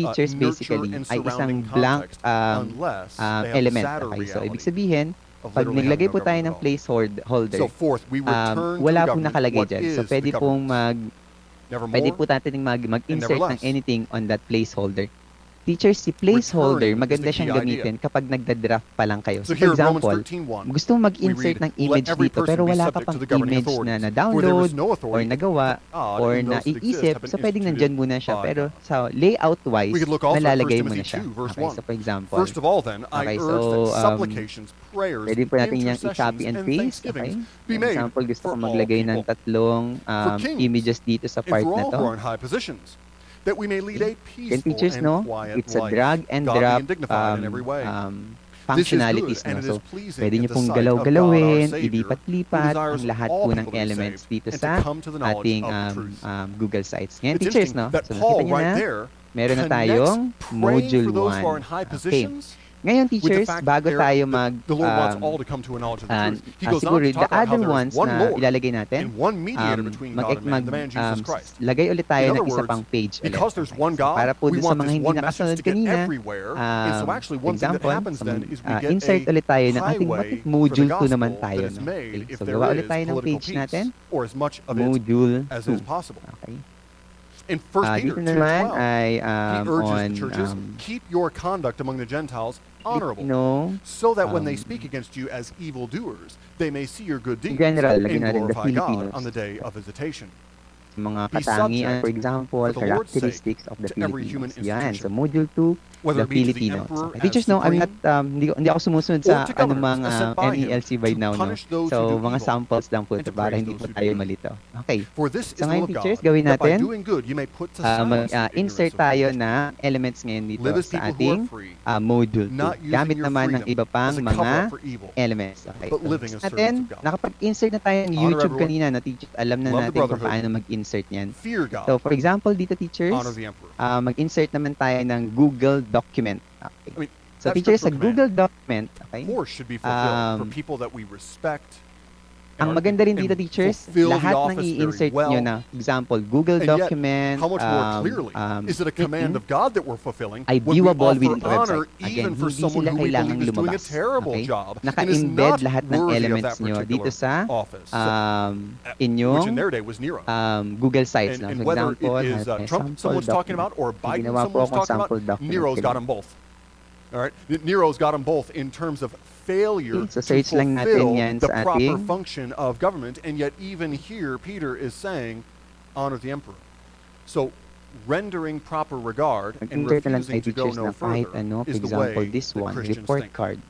features basically ay isang blank element. Okay? So, ibig sabihin, pag naglagay po tayo ng placeholder, wala pong nakalagay dyan. So, pwede po natin mag-insert ng anything on that placeholder. teachers, si placeholder, Returning is maganda the key siyang gamitin kapag nagda-draft pa lang kayo. So So, for here in Romans example, 13:1, gusto mong mag-insert we ng read, image "Let every dito, person pero be wala ka subject pang to the governing image na authorities, for there na-download is no or authority nagawa God, or and those that exist naiisip, have been so pwedeng instituted nandyan muna siya. by Pero God." sa layout-wise, We could look also at 1 nalalagay mo Timothy na siya. 2, verse Okay, 1. so for example, First of all, then, I okay, urge so, that supplications, prayers, pwede po natin yung intercessions, i-copy and and paste. Okay? thanksgivings be For made example, gusto for ko all maglagay ng people, tatlong for kings, images dito sa and part for na all to. who are in high positions, that we may lead a Then peaceful teachers, and no, quiet it's a life, drag and godly drop and dignified in every way. This is good, functionalities, and no? it So, is pleasing pwede in nyo the pong sight of God our galaw-galawin, Savior, who ilipat-lipat desires ang lahat all po ng people to be elements saved dito and to sa come to the knowledge ating of the truth. Google Sites. Ngayon, It's teachers, interesting no? that So, Paul nakita nyo right na, there meron na connects tayong praying module for those who are in 1. high Okay. positions Ngayon, with the teachers, fact bago that tayo the Lord wants all to come to a knowledge of the truth. He goes on siguro, to the talk about how other there is ones one na Lord ilalagay natin, and one mediator between God and man, the man Jesus Christ. lagay ulit tayo In other ng isa words, pang page ulit. because there's Okay. one So, God, para po we doon sa want mga this hindi one message nakasunod to get kanina, everywhere. And so actually for one thing that example, happens then is we get insert ulit tayo ng ating highway bakit for the module 2 gospel naman that tayo. is No? made Okay. if So, there gawa is ulit tayo ng political page peace, natin. or as much of it Module as 2. is possible. Okay. In 1 Peter Dito naman 2:12, ay he urges on the churches, keep your conduct among the Gentiles honorable, Filipino, so that when they speak against you as evildoers, they may see your good deeds general, and lagyan natin the glorify God Filipinos. on the day of visitation. Mga Be katangian, subject, for example, for the Lord's sake, characteristics of the to every human Filipinos. Yan, institution, so module 2, whether the it be to the Filipinos. emperor Okay. as Teachers, no, I'm supreme, not, hindi ako sumusunod or sa to governors anumang as sent by him NELC by to now, no? punish those who So, do mga evil samples lang po and ito to para praise hindi those po who do tayo good. malito. Okay. For this is So the will ngayon, of God, teachers, gawin that by natin, doing good you may put to silence the ignorance insert of tayo foolish na elements ngayon dito Live as sa people who are ating free, module 2. not using Gamit your naman ng freedom iba pang as a mga cover-up for evil, elements. Okay. but So, living as natin, servants of God. nakapag-insert na tayo ng Honor YouTube everyone. kanina na teacher, alam na Love the natin kung brotherhood. paano mag-insert niyan. Fear God, So, for example, dito teachers, honor the emperor. mag-insert naman tayo ng Google document. Okay. I mean, So, that teachers, sa scriptural Google document, okay, command, of course, should be fulfilled for people that we respect. ang and maganda rin and dito, teachers, fulfill the lahat ng office very i-insert well. nyo na, example, Google And yet, document, how much more clearly is it a command of God that we're fulfilling ay when we viewable offer within the honor website. even Again, for hindi someone sila who we kailangang believe is doing a lumabas. terrible Okay? job and is Naka-embed not lahat ng worthy of elements that nyo particular dito sa office, which in inyong their day was Nero. Google Sites. And For whether example, it is Trump someone's talking about or Biden Ginawa po someone's akong talking sample about, document Nero's got kanina. them both. All right, Nero's got them both in terms of failure Okay, so to search lang natin fulfill yan the sa proper ating function of government, and yet even here Peter is saying, honor the emperor. So rendering proper regard and Mag-insert na lang refusing tayo, to go teachers, no na kahit further ano. For is the example, way this that one, Christians report think. card.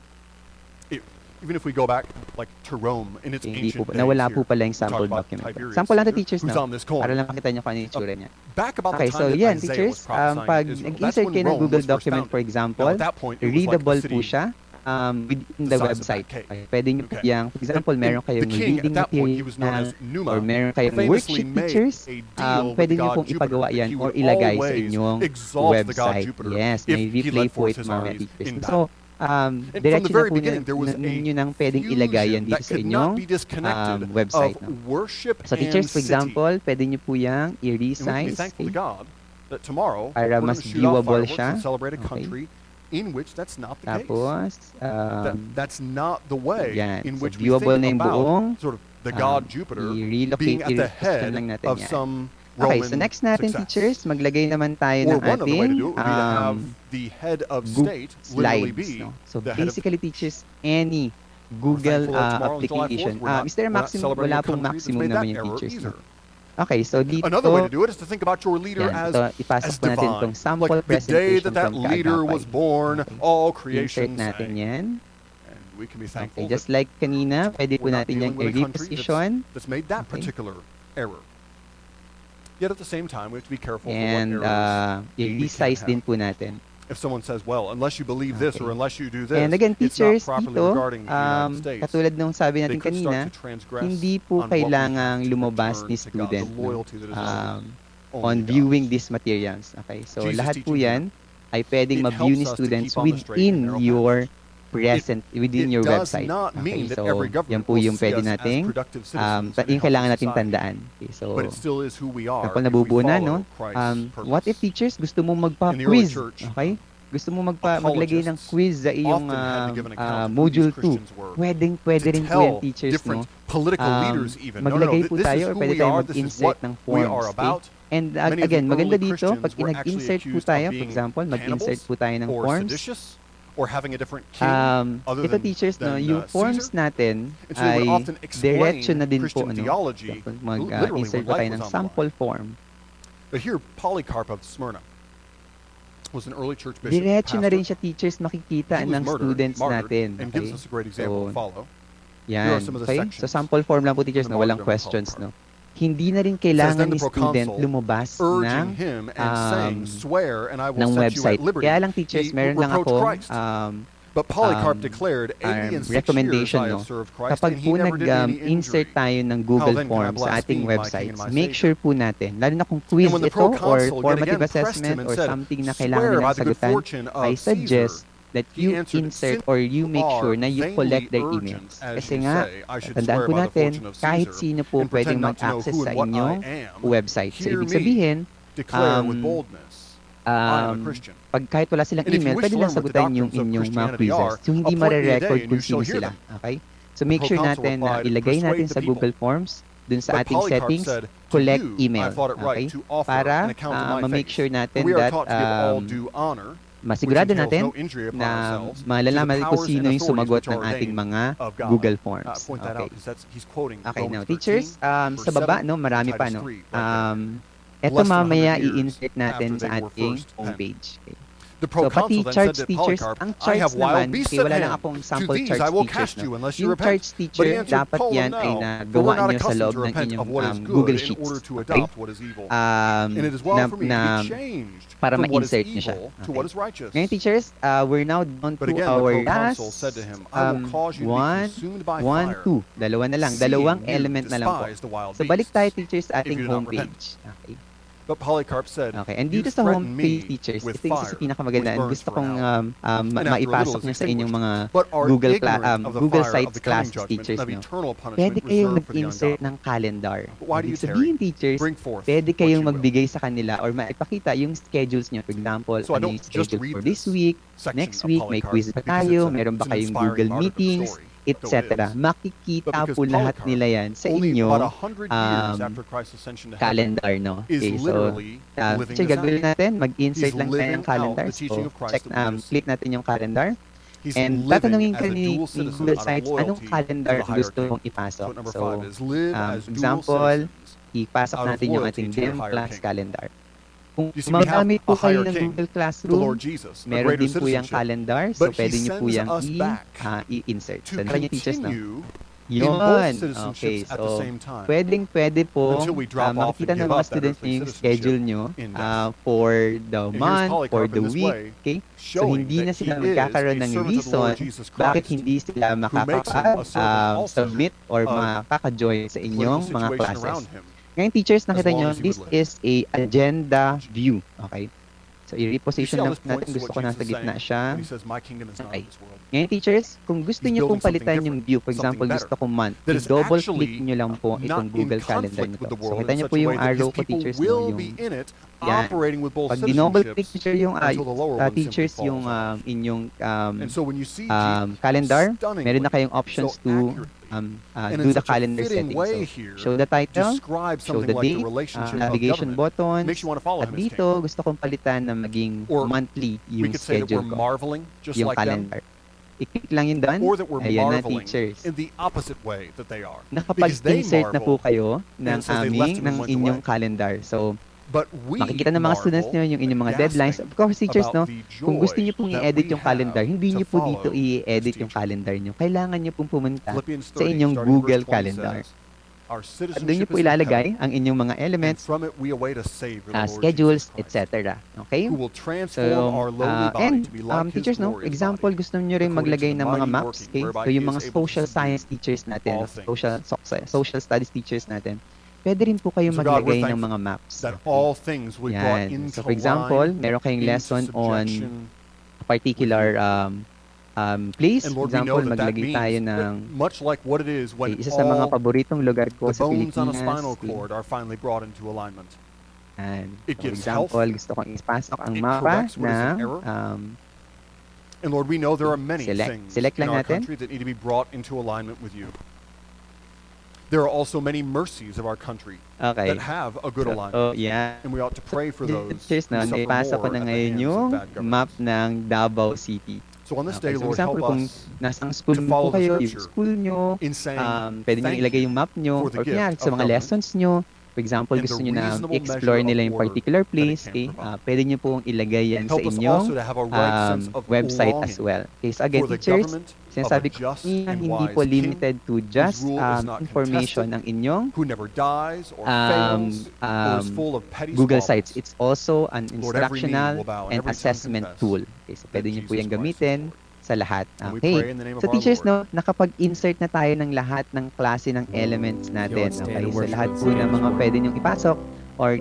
Even if we go back like to Rome in its Hindi ancient po, days nawala here, po pala yung we talk sample about document. Tiberius Sample lang to Caesar, teachers who's na. on this coin. Para lang makita nyo kung ano yung itsura niya. Back about Okay, the so time that yan, Isaiah teachers, was prophesying pag to Israel, that's nag-insert when kayo ng Rome Google was first document, for founded. example, Now, at that point, it was like a readable city po siya within the the size of website. that cake. Okay, pwede nyo po Okay. yang, for example, And meron the kayong king, reading at that point, he was known material as Numa, or meron kayong famously worksheet made teachers, a deal with pwede the nyo god pong ipagawa Jupiter, that yan he or would ilagay sa always inyong exalt the god website. Jupiter Yes, if may he replay led po forth ito his mga armies teachers. in So, battle. And from diretso the na very po beginning, there was nyo nang pwedeng ilagay yan fusion dito that sa could inyong not be disconnected website. of No? worship So, and teachers, for city. example, pwede nyo po yang And we can be i-resize. thankful to Okay? God that tomorrow Para we're going mas to shoot off viewable fireworks siya. and celebrate a Okay. country in which that's not the case. Tapos, That's not the way yan. in So, which we viewable think na yung buong about sort of the god Jupiter i-relocate, being at the i-reposition head lang natin of yan. some Okay, Roman so next natin, success. teachers, maglagay naman tayo Or ng one other way to ating do it would be to have the head of state literally slides. be No? So the head of basically, teachers, any Google thankful that tomorrow is July 4th, application. we're not- Mr. we're not Maximum, celebrating wala a pong country that's maximum made naman that yung error teachers. either. No? Okay, so dito, Another way to do it is to think about your leader yan, as ito, ipasok po natin divine. itong sample Like the day presentation that that from leader Kaagapay. was born, Okay. all Insert creation natin sang. yan. And we can be Okay, thankful just that like kanina, pwede po we're not natin dealing yung with a country i-reposition. that's made that Okay. particular error. Yet at the same time, we have to be careful And for what errors we can i-resize din have. po natin. If someone says, well, unless you believe this Okay. or unless you do this, And again, it's teachers, not properly dito, regarding the United States. katulad nung sabi They natin could start kanina, to transgress hindi po on what we kailangang have to lumabas return ni to God, student the no, loyalty that is only on God's. viewing these materials. Okay, so Jesus lahat po teaching yan ay pwedeng It ma-view helps ni us to students keep on the straight and within narrow your within It your does website. not Okay, mean that so every yan government po will yung see pwede us as nating productive citizens in a yung kailangan healthy nating society. tandaan. Okay, so But it still is who we are kapag if we nabubuo na, follow no? Christ's What if purpose. teachers gusto mong In the early magpa-quiz? church, Okay? gusto mo maglagay ng quiz sa iyong module 2, pwede rin po yan, teachers, no? Maglagay po tayo or pwede tayo mag-insert ng forms. Okay? And again, maganda dito, pag nag-insert po tayo, for example, mag-insert po tayo ng forms, ito teachers, no, yung forms natin ay diretso na din po, ano, mag-insert po tayo ng sample form. But here, Polycarp of Smyrna was an early church bishop, diretso na rin siya, teachers, makikita ng students natin. And gives us a great example to follow. Yan, okay? So sample form lang po, teachers, na walang questions, no? Hindi na rin kailangan ni student lumabas ng website. Kaya lang, teachers, meron lang ako recommendation, no? Kapag po nag-insert tayo ng Google Forms sa ating websites, make sure po natin, lalo na kung quiz ito or formative assessment or something na kailangan nilang sagutan, I suggest that you insert or you make sure na you collect their emails. Kasi nga, tandaan po natin, kahit sino po pwedeng mag-access sa inyong website. So, ibig sabihin, pag kahit wala silang email, pwede lang sagutan yung inyong mga quizzes. So, hindi mare-record kung sino sila. Okay? So, make sure natin na ilagay natin sa Google Forms, dun sa ating settings, collect email. Okay? Para ma-make sure natin that masigurado natin na malalaman kung sino yung sumagot ng ating mga Google Forms. Okay. Okay, now, teachers, sa baba, no, marami pa, no. Ito mamaya i-insert natin sa ating homepage. Okay. So, pati charts, teachers, ang charts naman, wala lang akong sample charts, teachers, no. Yung charts, teacher, dapat yan ay nagawa nyo sa loob ng inyong Google Sheets. Okay? Para ma-insert nyo siya. Okay. Ngayon, teachers, we're now down to our last 2. Dalawa na lang. Dalawang element na lang po. So, balik tayo, teachers, sa ating homepage. Okay. But Polycarp said, okay, and dito sa homepage, teachers, ito yung isa sa pinakamagandaan. Gusto kong maipasok nyo sa inyong mga Google Sites classes, teachers nyo. Pwede kayong mag-insert ng calendar. Ibig sabihin, teachers, pwede kayong magbigay sa kanila or maipakita yung schedules nyo. For example, ano yung schedule for this week, next week, may quiz ba tayo, meron ba kayong Google Meetings, etc. Makikita po lahat nila yan sa inyong calendar, no? Okay, so, gagawin natin, mag-insert lang tayo ng calendar. So, click natin yung calendar. And tatanungin ka ni Google Sites, anong calendar gusto mong ipasok? So, example, ipasok natin yung ating DEM class calendar. Kung magamit po kayo ng Google Classroom, meron din po yung calendar, so pwede nyo po yung i-insert. So, nyo teachers na. Yun. Okay, so pwede po makikita ng mga students nyo yung schedule nyo for the month, for the week. Okay? So, hindi na sila magkakaroon ng reason bakit hindi sila makaka-submit or makaka-join sa inyong mga classes. Ngayon, teachers, nakita nyo, this is a agenda view. Okay? So, i-reposition lang natin. Gusto ko nasa gitna siya. Okay. Ngayon, teachers, kung gusto nyo pong palitan yung view, for example, gusto kong month, i-double-click nyo lang po itong Google Calendar nito. So, kita nyo po yung arrow ko, teachers, no, yung yan. Pag dinouble-click teacher yung teachers yung inyong calendar, meron na kayong options to do the calendar settings. So, show the title, show the date, navigation button, at dito, gusto kong palitan na maging monthly yung schedule ko, yung calendar. I-click lang yun doon. Ayan na, teachers. Nakapag-insert na po kayo ng inyong calendar. So, makikita ng mga students nyo yung inyong mga deadlines. Of course, teachers, no, kung gusto nyo pong i-edit yung calendar, hindi nyo po dito i-edit yung calendar nyo. Kailangan nyo pong pumunta sa inyong Google Calendar. At doon nyo po ilalagay ang inyong mga elements, schedules, etc. Okay? So, and teachers, no, example, gusto nyo rin maglagay ng mga maps. Okay? So, yung mga social science teachers natin, social studies teachers natin, pwede rin po kayong maglagay ng mga maps. Yan. So, for example, meron kayong lesson on a particular place. For example, maglagay tayo ng isa sa mga paboritong lugar ko sa Pilipinas. It For gives health. example, gusto kong ipasok ang It mapa corrects what is na in error. And Lord, we know there are many things select in lang our natin. country that need to be brought into alignment with you. There are also many mercies of our country Okay. that have a good alignment. Oh, yeah. And we ought to pray for those Cheers who na, suffer ipasa ko more na at the ngayon hands yung of bad government. map ng Davao City. So on this Okay, day, so Lord, example, help kung us nasang school to po follow the kayo, yung scripture school nyo, in saying pwede nyo thank ilagay you yung map nyo, for the or kaya gift sa of mga government lessons nyo. For example, and gusto the nyo na reasonable explore measure nila of yung order particular that it place, can okay, provide. pwede nyo pong ilagay yan sa Help us inyong also to have a right sense of website as longing well. Okay, so again, for the teachers, government of a sinasabi ko just kanina, and hindi wise po king limited to whose just rule is not information contested, ng inyong who never dies or fails or is full of petty Google squabbles. Sites. It's also an Lord, every knee instructional will bow and and every tongue assessment confess tool. Okay, so that pwede nyo po Jesus yung Christ is gamitin Lord. sa lahat. And we Okay. pray in the name of So our teachers, Lord. no, nakapag-insert na tayo ng lahat ng klase ng elements natin. Stand Okay, and so worship lahat with po us ng again mga this pwede nyong ipasok or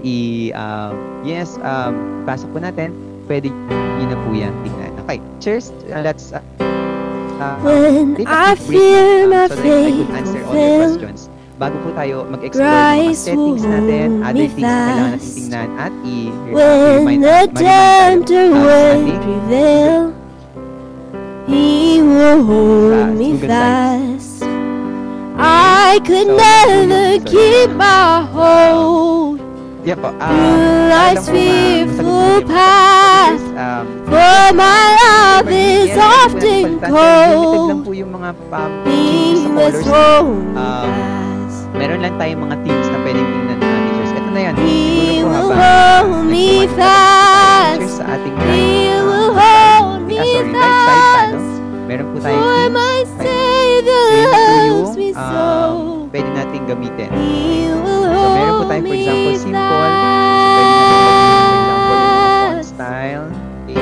ipasok po natin, pwede nyo na po yan tignan. Okay, cheers. Let's When take I a quick break fear now, my so that I faith could answer all your fulfill, questions. Bago po tayo mag-explore ng mga Christ settings will natin, hold other me things na kailangan natin fast. tingnan at when the tempter tayo would ating prevail, He will hold me Google fast. I could So, never sorry. keep my hold Yeah po. through life's fearful path, path. for my love is often Limited lang cold. po yung mga He sa must colors. hold me Um, fast. Meron lang tayong mga themes na pwedeng tingnan ng teachers. Ito na yan. He Siguro po will habang hold me nagkuhan ka fast. teachers sa ating He right, will hold me right side pa, no? fast. Meron po tayong For themes. my Okay. Savior So, yun na po loves me yung so. pwede nating gamitin. He will So, meron po hold tayong, for me example, simple. So, pwede natin fast. gamitin, for example, yung mga font style. Okay.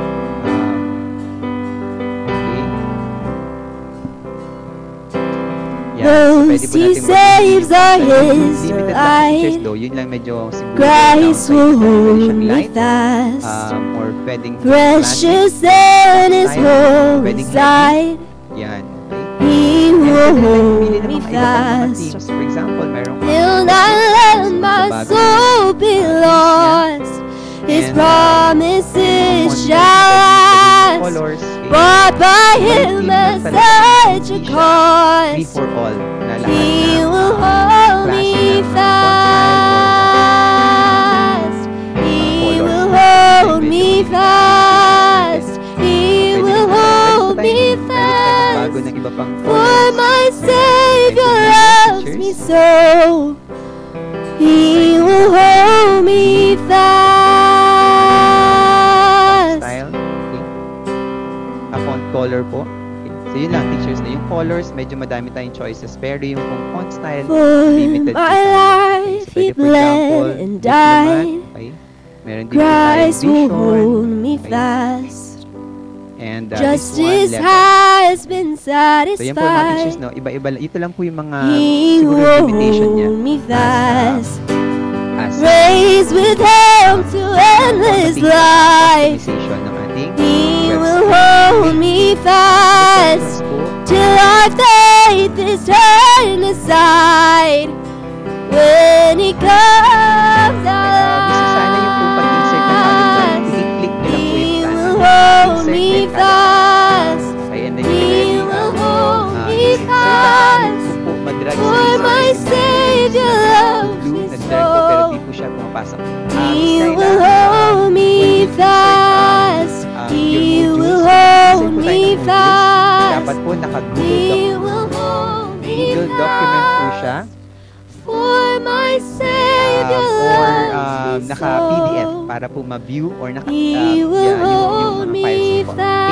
Okay. Yeah, so Those pwede po He natin saves are His limited lang delight. features though. Yun lang medyo siguro Christ downside. will Pwede hold siyang me light, fast. or pwedeng Precious classic, in His style, holy pwedeng heavy. sight. Yan, okay. He And will pwede natin hold pumili ng me mga iba pang mga fast. themes. For example, merong He'll not let my bago soul be niya. lost. His And, promises mga shall last. colors, okay. Bought by Iba yung Him theme at lang talaga. such a Hindi siya free cost. for all na lahat He ng, will hold klase me ng font fast. He colors. will hold Medyo me hindi fast. He Pwede will rin tayo- hold pwede me tayo magbago fast. ng iba pang For colors. my Pwede Savior tayo loves pictures. me so. He will hold me fast. Style. Okay. Font color po. Okay. So yun lang, teachers na yung colors, medyo madami tayong choices. Pero yung kung font style, For limited my po tayo. life So, He pwede, for example, bled and diplomat. died. Okay. Meron din po tayong Christ will vision. hold me Okay. fast. And this Justice one, level. has been So yan po yung mga teachers, satisfied. no? Iba-iba lang. Ito lang po yung mga He siguro will limitation niya. hold me fast. As Raised with Him to endless life. customization ng ating He website. will hold me fast. Questions po. Till our faith is turned aside. When He comes Gusto sana yung kung pag-insert na alive, kagad, i-click nyo lang po He yung will button. hold Insert me din kagad. fast. Okay, and then He you will can hold me insert na fast. kung po madrag sa For resources my na Savior loves blue me na drag po pero so. di po siya pumapasok. He Style, will hold me when you insert, fast. your He modules, will insert hold po tayo me ng modules. fast. Dapat po naka-Google He will hold me Google document po siya. fast. For my Savior Or loves me naka-PDF so. para po ma-view or naka He will yung hold mga me files po. Okay?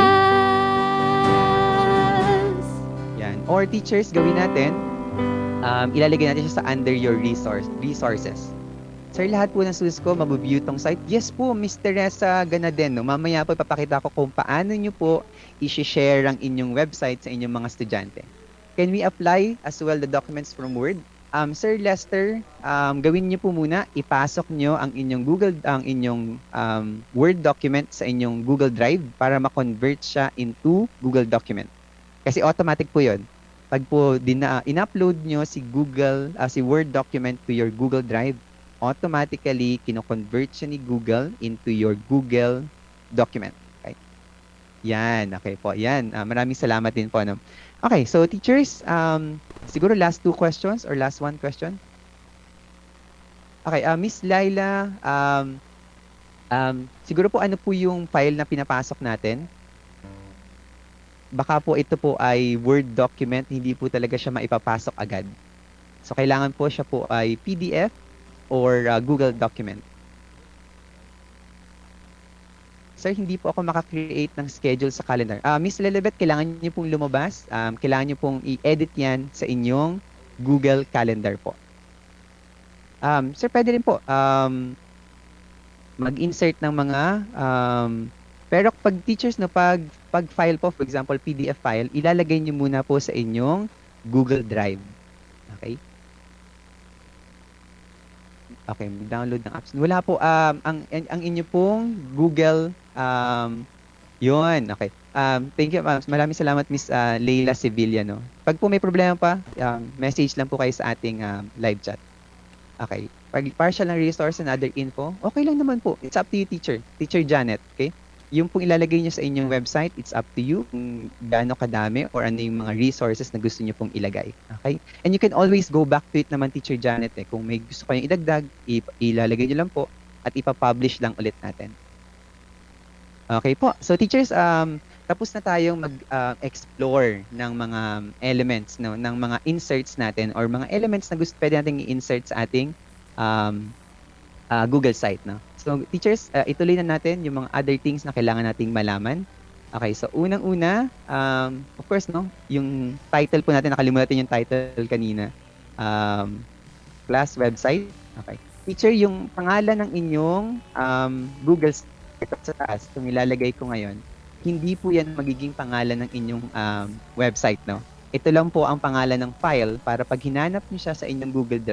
fast. Yan. Or teachers, gawin natin, ilalagay natin siya sa under your resources. Sir, lahat po ng students ko, mabu-view tong site. Yes po, Miss Teresa Ganadeno. Mamaya po ipapakita ko kung paano nyo po i-share ang inyong website sa inyong mga estudyante. Can we apply as well the documents from Word? Sir Lester, gawin niyo po muna, ipasok niyo ang inyong Word document sa inyong Google Drive para ma-convert siya into Google document. Kasi automatic po 'yon. Pag po in-upload niyo si Word document to your Google Drive, automatically kino-convert siya ni Google into your Google document. Okay? Yan, okay po. Yan, maraming salamat din po. No? Okay, so teachers, siguro last 2 questions or last 1 question? Okay, Miss Laila, siguro po ano po yung file na pinapasok natin? Baka po ito po ay Word document, hindi po talaga siya maipapasok agad. So, kailangan po siya po ay PDF or Google document. Sir, hindi po ako makakreate ng schedule sa calendar. Miss Lilibet, kailangan niyo pong lumabas. Kailangan niyo pong i-edit yan sa inyong Google Calendar po. Sir, pwede rin po mag-insert ng mga pero pag teachers no pag file po, for example PDF file, ilalagay niyo muna po sa inyong Google Drive. Okay? Okay, mag-download ng apps. Wala po ang inyo pong Google yun. Okay. Thank you. Maraming salamat Miss Leila Sevilla no. Pag po may problema pa, message lang po kayo sa ating live chat. Okay. Pag partial ng resource and other info, okay lang naman po. It's up to you, teacher. Teacher Janet, okay? Yung pong ilalagay niyo sa inyong website, it's up to you kung gaano kadami or ano yung mga resources na gusto niyo pong ilagay. Okay? And you can always go back to it naman, Teacher Janet. Kung may gusto kayong idagdag, ilalagay niyo lang po at ipapublish lang ulit natin. Okay po. So, teachers, tapos na tayong mag-explore ng mga elements, no, ng mga inserts natin or mga elements na pwede natin i-insert sa ating Google site. No? So, teachers, ituloy na natin yung mga other things na kailangan nating malaman. Okay, so unang-una, of course, no, yung title po natin, nakalimutan yung title kanina. Class website. Okay. Teacher, yung pangalan ng inyong Google site sa taas, kung ilalagay ko ngayon, hindi po yan magiging pangalan ng inyong website, no? Ito lang po ang pangalan ng file para pag hinanap niyo siya sa inyong Google Drive,